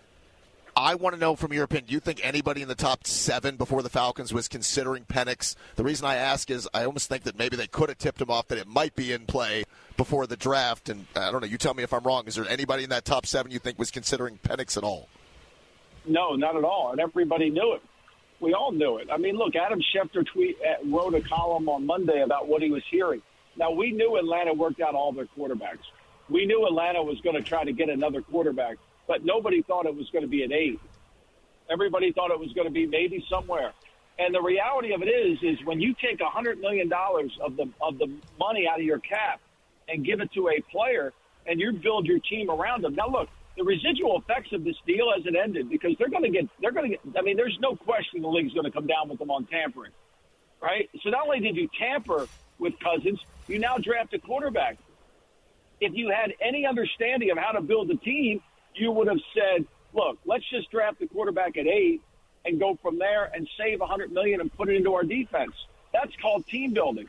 E: I want to know from your opinion, do you think anybody in the top 7 before the Falcons was considering Penix? The reason I ask is I almost think that maybe they could have tipped him off that it might be in play before the draft. And I don't know, you tell me if I'm wrong. Is there anybody in that top 7 you think was considering Penix at all?
K: No, not at all. And everybody knew it. We all knew it. I mean, look, Adam Schefter wrote a column on Monday about what he was hearing. Now, we knew Atlanta worked out all their quarterbacks. We knew Atlanta was going to try to get another quarterback, but nobody thought it was going to be an 8. Everybody thought it was going to be maybe somewhere. And the reality of it is when you take $100 million of the money out of your cap and give it to a player and you build your team around them. Now, look, the residual effects of this deal hasn't ended because they're going to get, I mean, there's no question the league's going to come down with them on tampering, right? So not only did you tamper with Cousins, you now draft a quarterback. If you had any understanding of how to build a team, you would have said, look, let's just draft the quarterback at 8 and go from there and save $100 million and put it into our defense. That's called team building.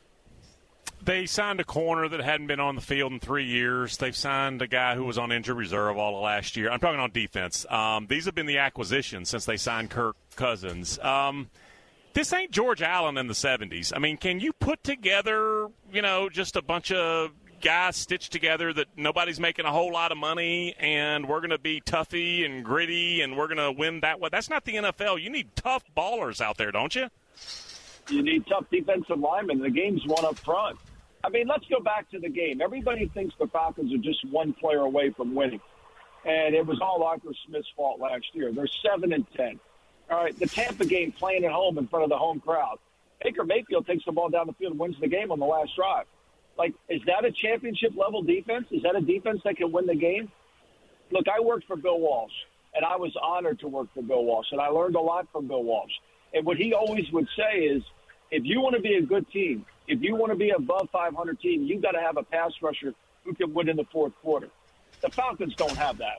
F: They signed a corner that hadn't been on the field in 3 years. They've signed a guy who was on injured reserve all of last year. I'm talking on defense. These have been the acquisitions since they signed Kirk Cousins. This ain't George Allen in the 70s. I mean, can you put together, just a bunch of guys stitched together that nobody's making a whole lot of money and we're going to be toughy and gritty and we're going to win that way? That's not the NFL. You need tough ballers out there, don't you?
K: You need tough defensive linemen. The game's won up front. I mean, let's go back to the game. Everybody thinks the Falcons are just one player away from winning. And it was all Arthur Smith's fault last year. They're 7-10. All right, the Tampa game playing at home in front of the home crowd. Baker Mayfield takes the ball down the field and wins the game on the last drive. Like, is that a championship-level defense? Is that a defense that can win the game? Look, I worked for Bill Walsh, and I was honored to work for Bill Walsh, and I learned a lot from Bill Walsh. And what he always would say is, if you want to be a good team, if you want to be above 500 team, you've got to have a pass rusher who can win in the fourth quarter. The Falcons don't have that.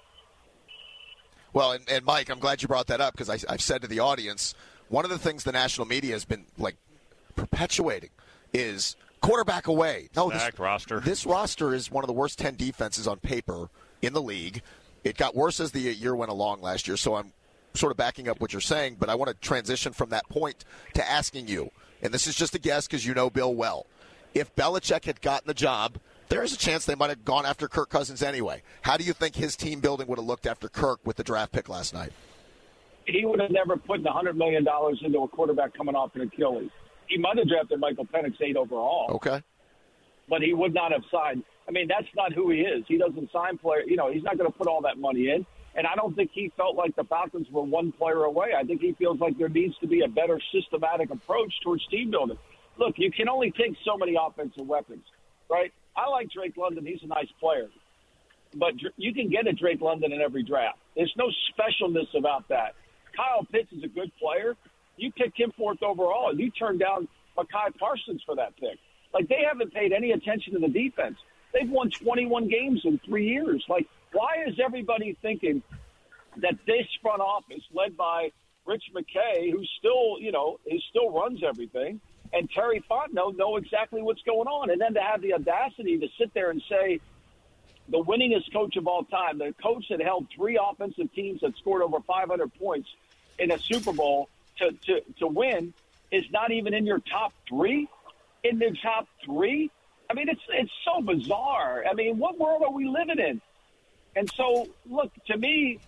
E: Well, and Mike, I'm glad you brought that up because I've said to the audience, one of the things the national media has been, perpetuating is quarterback away. No, this roster is one of the worst 10 defenses on paper in the league. It got worse as the year went along last year, so I'm sort of backing up what you're saying, but I want to transition from that point to asking you, and this is just a guess because you know Bill well. If Belichick had gotten the job, there is a chance they might have gone after Kirk Cousins anyway. How do you think his team building would have looked after Kirk with the draft pick last night?
K: He would have never put the $100 million into a quarterback coming off an Achilles. He might have drafted Michael Penix 8 overall.
E: Okay.
K: But he would not have signed. I mean, that's not who he is. He doesn't sign players. He's not going to put all that money in. And I don't think he felt like the Falcons were one player away. I think he feels like there needs to be a better systematic approach towards team building. Look, you can only take so many offensive weapons, right? I like Drake London. He's a nice player. But you can get a Drake London in every draft. There's no specialness about that. Kyle Pitts is a good player. You picked him 4th overall, and you turned down Mekhi Parsons for that pick. They haven't paid any attention to the defense. They've won 21 games in 3 years. Why is everybody thinking that this front office, led by Rich McKay, who still, he still runs everything, and Terry Fontenot know exactly what's going on? And then to have the audacity to sit there and say the winningest coach of all time, the coach that held 3 offensive teams that scored over 500 points in a Super Bowl to win, is not even in your top 3? In the top 3? I mean, it's so bizarre. I mean, what world are we living in? And so, look, to me,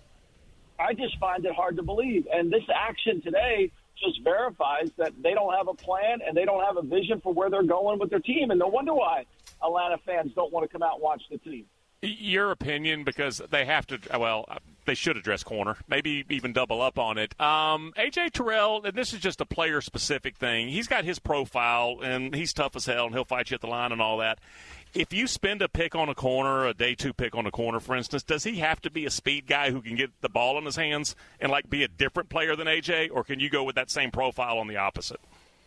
K: I just find it hard to believe. And this action today just verifies that they don't have a plan and they don't have a vision for where they're going with their team. And no wonder why Atlanta fans don't want to come out and watch the team.
F: Your opinion, because they have to, they should address corner, maybe even double up on it. A.J. Terrell, and this is just a player-specific thing, he's got his profile, and he's tough as hell, and he'll fight you at the line and all that. If you spend a pick on a corner, a day 2 pick on a corner, for instance, does he have to be a speed guy who can get the ball in his hands and, be a different player than A.J., or can you go with that same profile on the opposite?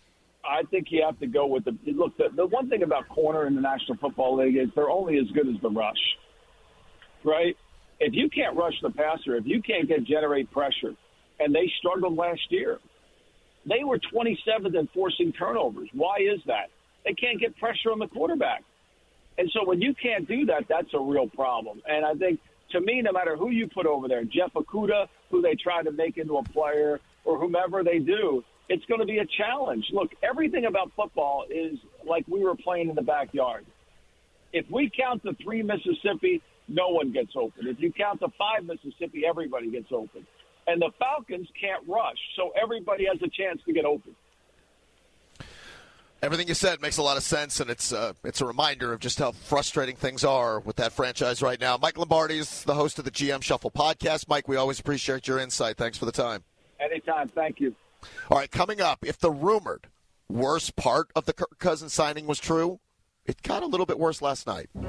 K: I think you have to go with the one thing about corner in the National Football League is they're only as good as the rush, right? If you can't rush the passer, if you can't generate pressure, and they struggled last year, they were 27th in forcing turnovers. Why is that? They can't get pressure on the quarterback. And so when you can't do that, that's a real problem. And I think, to me, no matter who you put over there, Jeff Okudah, who they try to make into a player, or whomever they do, it's going to be a challenge. Look, everything about football is like we were playing in the backyard. If we count the 3 Mississippi, no one gets open. If you count the 5 Mississippi, everybody gets open. And the Falcons can't rush, so everybody has a chance to get open.
E: Everything you said makes a lot of sense, and it's a reminder of just how frustrating things are with that franchise right now. Mike Lombardi is the host of the GM Shuffle podcast. Mike, we always appreciate your insight. Thanks for the time.
K: Anytime. Thank you.
E: All right, coming up, if the rumored worst part of the Kirk Cousins signing was true, it got a little bit worse last night. Ooh,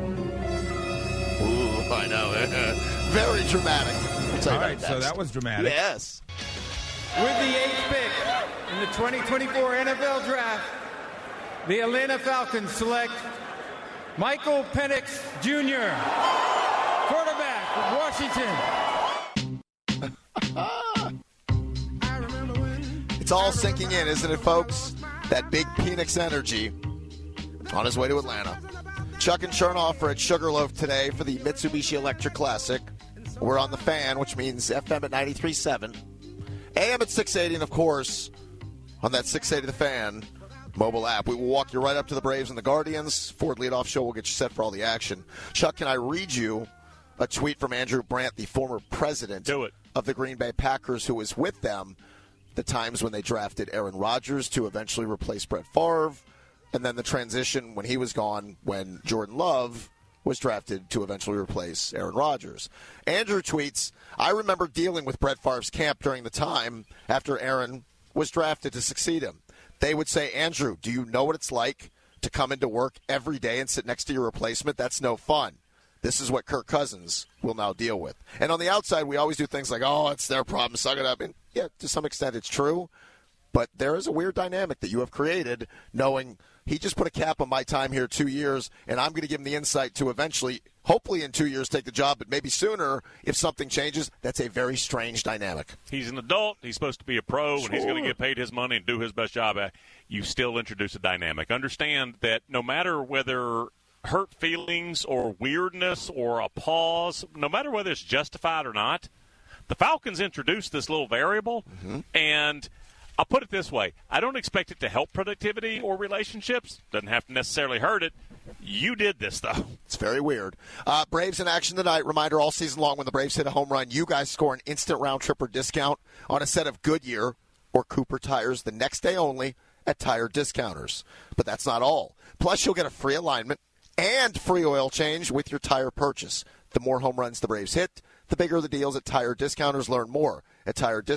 E: I know. Very dramatic.
M: All right, so that was dramatic.
E: Yes.
N: With the 8th pick in the 2024 NFL Draft, the Atlanta Falcons select Michael Penix Jr., quarterback from Washington.
E: It's all sinking in, isn't it, folks? That big Penix energy on his way to Atlanta. Chuck and Chernoff are at Sugarloaf today for the Mitsubishi Electric Classic. We're on the Fan, which means FM at 93.7, AM at 680, and, of course, on that 680 The Fan mobile app. We will walk you right up to the Braves and the Guardians. Ford Leadoff Show will get you set for all the action. Chuck, can I read you a tweet from Andrew Brandt, the former president of the Green Bay Packers, who was with them the times when they drafted Aaron Rodgers to eventually replace Brett Favre, and then the transition when he was gone, when Jordan Love was drafted to eventually replace Aaron Rodgers. Andrew tweets, I remember dealing with Brett Favre's camp during the time after Aaron was drafted to succeed him. They would say, Andrew, do you know what it's like to come into work every day and sit next to your replacement? That's no fun. This is what Kirk Cousins will now deal with. And on the outside, we always do things like, oh, it's their problem, suck it up. And yeah, to some extent it's true. But there is a weird dynamic that you have created, knowing he just put a cap on my time here 2 years, and I'm going to give him the insight to eventually, hopefully in 2 years, take the job, but maybe sooner if something changes. That's a very strange dynamic.
F: He's an adult. He's supposed to be a pro, and he's going to get paid his money and do his best job. You still introduce a dynamic. Understand that no matter whether hurt feelings or weirdness or a pause, no matter whether it's justified or not, the Falcons introduced this little variable, and I'll put it this way. I don't expect it to help productivity or relationships. Doesn't have to necessarily hurt it. You did this, though.
E: It's very weird. Braves in action tonight. Reminder, all season long, when the Braves hit a home run, you guys score an instant round-trip or discount on a set of Goodyear or Cooper tires the next day only at Tire Discounters. But that's not all. Plus, you'll get a free alignment and free oil change with your tire purchase. The more home runs the Braves hit, the bigger the deals at Tire Discounters. Learn more at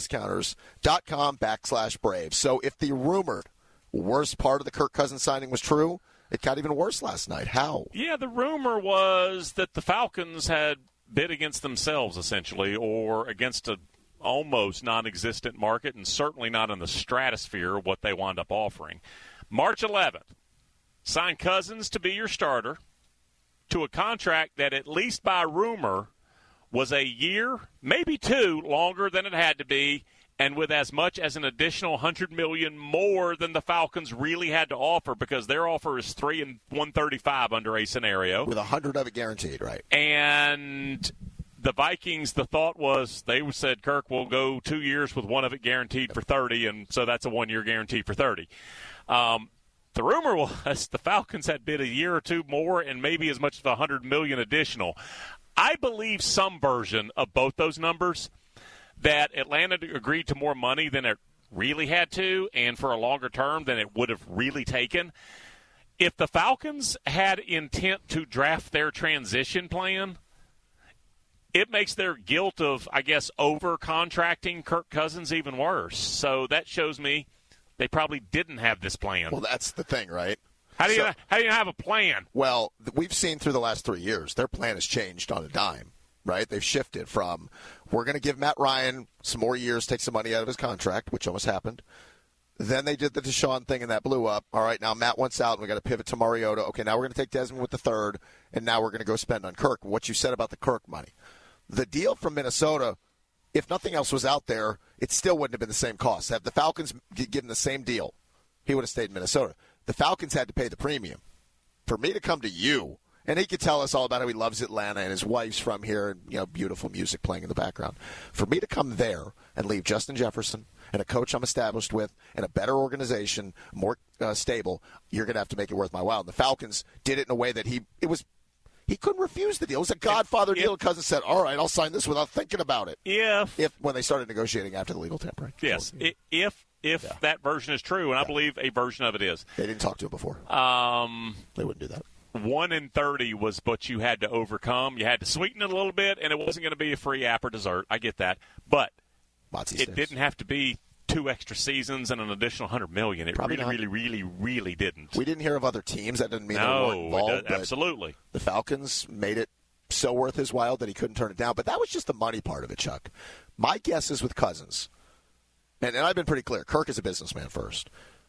E: tirediscounters.com/Braves. So if the rumored worst part of the Kirk Cousins signing was true, it got even worse last night. How?
F: Yeah, the rumor was that the Falcons had bid against themselves, essentially, or against a almost non-existent market, and certainly not in the stratosphere of what they wound up offering. March 11th, sign Cousins to be your starter to a contract that, at least by rumor, was a year, maybe 2, longer than it had to be, and with as much as an additional $100 million more than the Falcons really had to offer, because their offer is $3 and $135 under a scenario,
E: with $100 of it guaranteed, right?
F: And the Vikings, the thought was, they said, Kirk, will go 2 years with one of it guaranteed for $30, and so that's a 1 year guarantee for $30. The rumor was the Falcons had bid a year or 2 more and maybe as much as $100 million additional. I believe some version of both those numbers, that Atlanta agreed to more money than it really had to, and for a longer term than it would have really taken. If the Falcons had intent to draft their transition plan, it makes their guilt of, I guess, over-contracting Kirk Cousins even worse. So that shows me they probably didn't have this plan.
E: Well, that's the thing, right?
F: How do you have a plan?
E: Well, we've seen through the last 3 years, their plan has changed on a dime, right? They've shifted from, we're going to give Matt Ryan some more years, take some money out of his contract, which almost happened. Then they did the Deshaun thing, and that blew up. All right, now Matt wants out, and we got to pivot to Mariota. Okay, now we're going to take Desmond with the 3rd, and now we're going to go spend on Kirk. What you said about the Kirk money. The deal from Minnesota, if nothing else was out there, it still wouldn't have been the same cost. Had the Falcons given the same deal, he would have stayed in Minnesota. The Falcons had to pay the premium. For me to come to you, and he could tell us all about how he loves Atlanta and his wife's from here and, beautiful music playing in the background. For me to come there and leave Justin Jefferson and a coach I'm established with and a better organization, more stable, you're going to have to make it worth my while. And the Falcons did it in a way that he couldn't refuse the deal. It was a Godfather deal. Cousins said, all right, I'll sign this without thinking about it. If when they stared negotiating after the legal tampering.
F: Yes, if that version is true, and I believe a version of it is.
E: They didn't talk to him before. They wouldn't do that.
F: 1-30 was what you had to overcome. You had to sweeten it a little bit, and it wasn't going to be a free app or dessert. I get that. But it didn't have to be 2 extra seasons and an additional $100 million. It really didn't.
E: We didn't hear of other teams. That didn't mean they weren't involved.
F: Absolutely.
E: The Falcons made it so worth his while that he couldn't turn it down. But that was just the money part of it, Chuck. My guess is with Cousins, and I've been pretty clear, Kirk is a businessman first.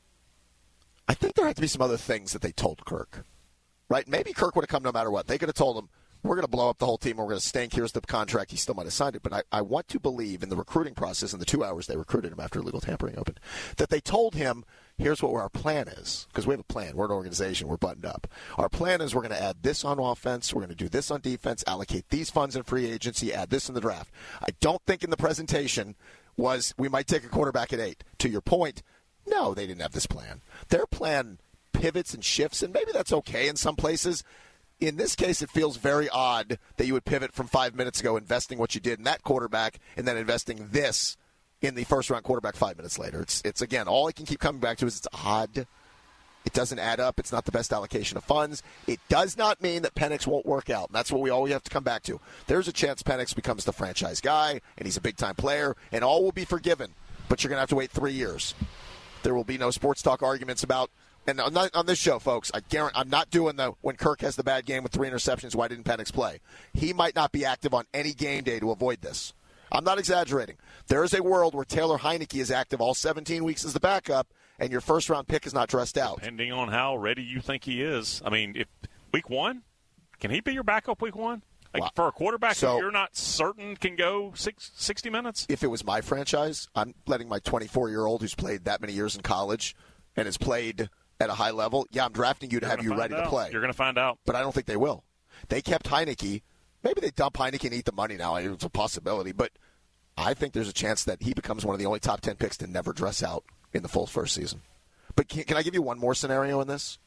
E: I think there had to be some other things that they told Kirk. Right? Maybe Kirk would have come no matter what. They could have told him, we're going to blow up the whole team, and we're going to stink. Here's the contract. He still might have signed it. But I want to believe in the recruiting process in the 2 hours they recruited him after legal tampering opened, that they told him, here's what our plan is. Because we have a plan. We're an organization. We're buttoned up. Our plan is we're going to add this on offense. We're going to do this on defense, allocate these funds in free agency, add this in the draft. I don't think in the presentation was we might take a quarterback at 8. To your point, no, they didn't have this plan. Their plan pivots and shifts, and maybe that's okay in some places. In this case, it feels very odd that you would pivot from 5 minutes ago, investing what you did in that quarterback, and then investing this in the first-round quarterback 5 minutes later. It's again, all I can keep coming back to is it's odd. It doesn't add up. It's not the best allocation of funds. It does not mean that Penix won't work out, and that's what we always have to come back to. There's a chance Penix becomes the franchise guy, and he's a big-time player, and all will be forgiven, but you're going to have to wait 3 years. There will be no sports talk arguments about. And on this show, folks, I guarantee I'm not doing when Kirk has the bad game with 3 interceptions, why didn't Penix play? He might not be active on any game day to avoid this. I'm not exaggerating. There is a world where Taylor Heineke is active all 17 weeks as the backup, and your first-round pick is not dressed out.
F: Depending on how ready you think he is. I mean, if week 1, can he be your backup week 1? For a quarterback who you're not certain can go 60 minutes?
E: If it was my franchise, I'm letting my 24-year-old who's played that many years in college and has played – at a high level, I'm drafting you to have you ready to play.
F: You're going to find out.
E: But I don't think they will. They kept Heineke. Maybe they dump Heineke and eat the money now. It's a possibility. But I think there's a chance that he becomes one of the only top 10 picks to never dress out in the full first season. But can I give you one more scenario in this?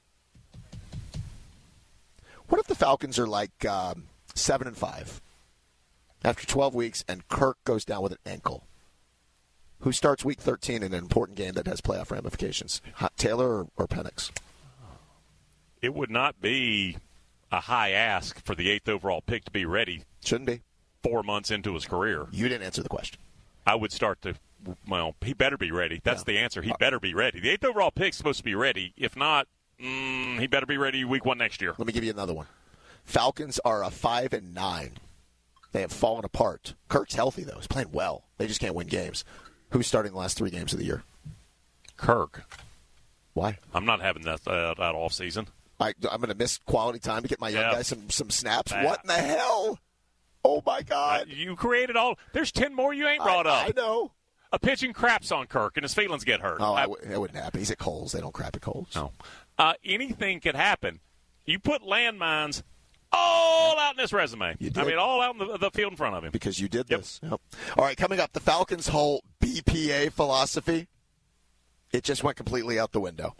E: What if the Falcons are like 7-5 after 12 weeks and Kirk goes down with an ankle? Who starts week 13 in an important game that has playoff ramifications? Taylor or Penix?
F: It would not be a high ask for the 8th overall pick to be ready.
E: Shouldn't be.
F: 4 months into his career.
E: You didn't answer the question.
F: I would start he better be ready. That's the answer. He better be ready. The 8th overall pick is supposed to be ready. If not, he better be ready week 1 next year.
E: Let me give you another one. Falcons are a 5-9. They have fallen apart. Kirk's healthy, though. He's playing well. They just can't win games. Who's starting the last 3 games of the year?
F: Kirk.
E: Why?
F: I'm not having that off season.
E: I'm going to miss quality time to get my young guy some snaps. What in the hell? Oh, my God.
F: You created all. There's 10 more you ain't brought up.
E: I know.
F: A pitching craps on Kirk, and his feelings get hurt.
E: Oh, it wouldn't happen. He's at Kohl's. They don't crap at Kohl's.
F: No. Anything could happen. You put landmines all out in this resume. I mean, all out in the field in front of him.
E: Because you did this. Yep. All right, coming up, the Falcons' whole BPA philosophy, it just went completely out the window.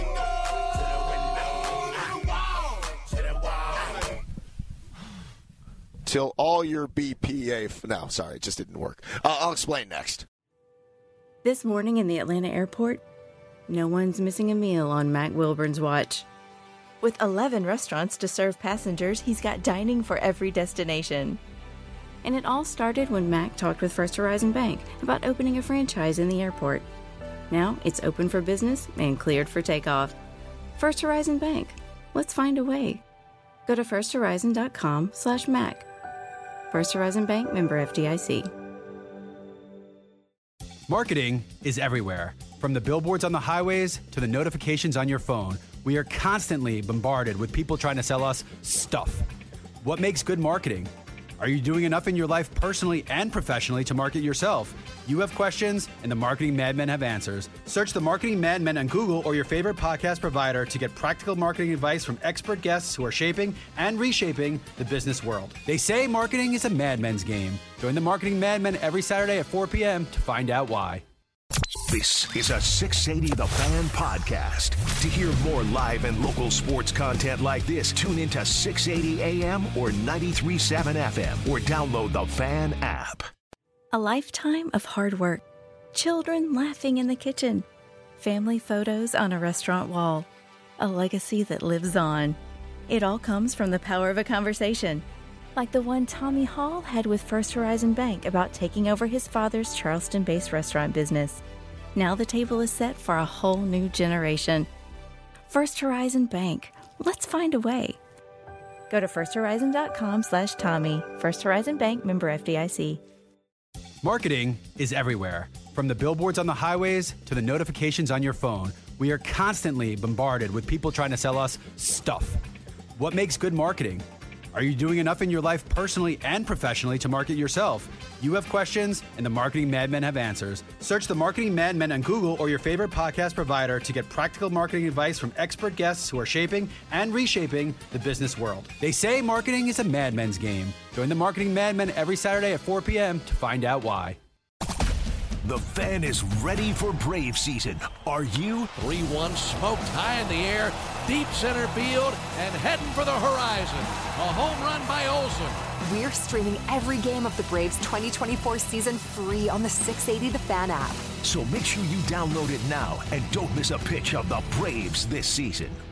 E: Till all your BPA... No, sorry, it just didn't work. I'll explain next.
C: This morning in the Atlanta airport, no one's missing a meal on Mac Wilburn's watch. With 11 restaurants to serve passengers, he's got dining for every destination. And it all started when Mac talked with First Horizon Bank about opening a franchise in the airport. Now it's open for business and cleared for takeoff. First Horizon Bank. Let's find a way. Go to firsthorizon.com/Mac. First Horizon Bank, member FDIC.
A: Marketing is everywhere. From the billboards on the highways to the notifications on your phone, we are constantly bombarded with people trying to sell us stuff. What makes good marketing? Are you doing enough in your life personally and professionally to market yourself? You have questions, and the Marketing Madmen have answers. Search the Marketing Madmen on Google or your favorite podcast provider to get practical marketing advice from expert guests who are shaping and reshaping the business world. They say marketing is a madman's game. Join the Marketing Madmen every Saturday at 4 p.m. to find out why.
B: This is a 680 The Fan podcast. To hear more live and local sports content like this, tune into 680 AM or 93.7 FM or download the Fan app.
C: A lifetime of hard work. Children laughing in the kitchen. Family photos on a restaurant wall. A legacy that lives on. It all comes from the power of a conversation. Like the one Tommy Hall had with First Horizon Bank about taking over his father's Charleston-based restaurant business. Now the table is set for a whole new generation. First Horizon Bank. Let's find a way. Go to firsthorizon.com/Tommy. First Horizon Bank, member FDIC.
A: Marketing is everywhere. From the billboards on the highways to the notifications on your phone, we are constantly bombarded with people trying to sell us stuff. What makes good marketing? Are you doing enough in your life personally and professionally to market yourself? You have questions, and the Marketing Madmen have answers. Search the Marketing Madmen on Google or your favorite podcast provider to get practical marketing advice from expert guests who are shaping and reshaping the business world. They say marketing is a madman's game. Join the Marketing Madmen every Saturday at 4 p.m. to find out why.
B: The Fan is ready for Brave season. Are you?
O: 3-1 smoked high in the air, deep center field, and heading for the horizon. A home run by Olsen.
P: We're streaming every game of the Braves 2024 season free on the 680 The Fan app.
B: So make sure you download it now and don't miss a pitch of the Braves this season.